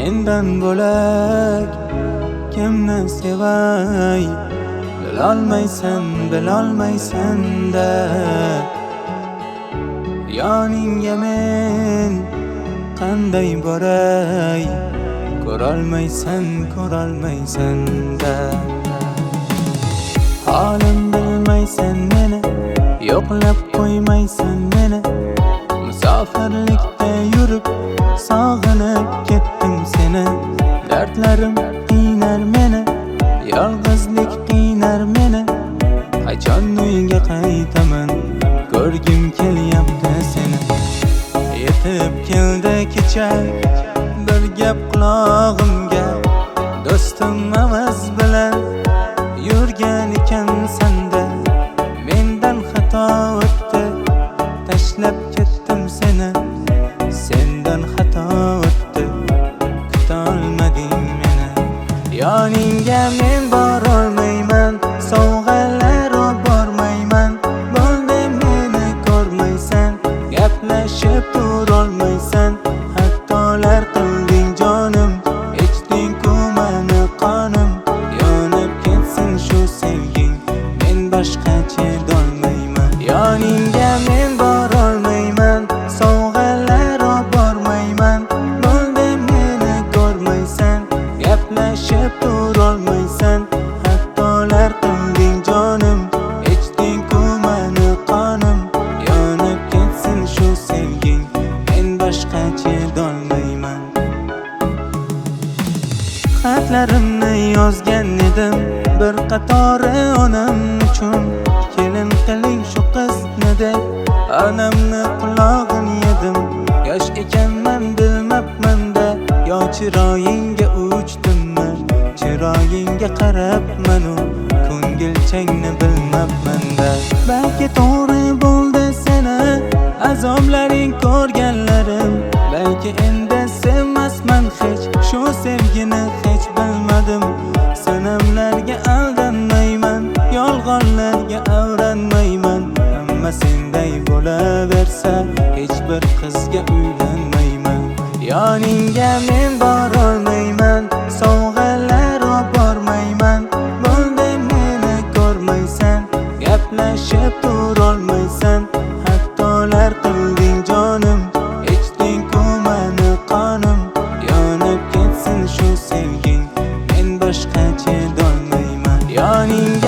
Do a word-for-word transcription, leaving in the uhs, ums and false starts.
Mendan bo'lak kimni sevay, bilolmaysan, bilolmaysan da. Yoningga men qanday boray, ko'rolmaysan, ko'rolmaysan da. Holim bilmaysan meni, yo'qlab qo'ymaysan meni. Musofirlikda yurib sog'inib ketdim seni. Dardlarim qiynar meni, yolg'izlik qiynar meni. Qachon uyga qaytaman, ko'rgim kelyapti seni. Yetib keldi kecha bir gap qulog'imga, do'stim Amaz bilan yurgan ekan senda. Mendan xato o'tdi, tashlab ketdim seni. Sendan xato o'tdi, kutolmading meni. Yoningga men borolmayman, sovg'alar olib bormayman. Bo'ldi meni ko'rmaysan, gaplashib turolmaysan. Xatolar qilding jonim, ichding-ku meni qonim. Yonib ketsin shu sevging, men boshqa chidolmayman. Yoningga men borolmayman, sovg'alar olib bormayman. Bo'ldi meni ko'rmaysan, gaplashib turolmaysan. Xatolar qilding jonim, ichding-ku meni qonim. Yonib ketsin shu sevging, men boshqa chidolmayman. Xatlarimni yozgan edim bir qatori onam uchun. Kelin qiling shu qizni deb onamni qulog'ini yedim. Yosh ekanman bilmabman-da, yo chiroyingga uchdimmi? Chiroyingga qarabman-u, ko'ngilchangni bilmabman-da. Balki to'g'ri bo'ldi seni azoblaring ko'rganlarim. Balki endi sevmasman hech, shu sevgini hech bilmadim. Sanamlarga aldanmayman, yolg'onlarga avranmayman. Hamma senday bo'laversa, hech bir qizga uylanmayman. Yoningga men borolmayman, sovg'alar olib bormayman. Bo'ldi meni ko'rmaysan, gaplashib turolmaysan. Xatolar qilding jonim, ichding-ku meni qonim. Yonib ketsin shu sevging, men boshqa chidolmayman. Yoningga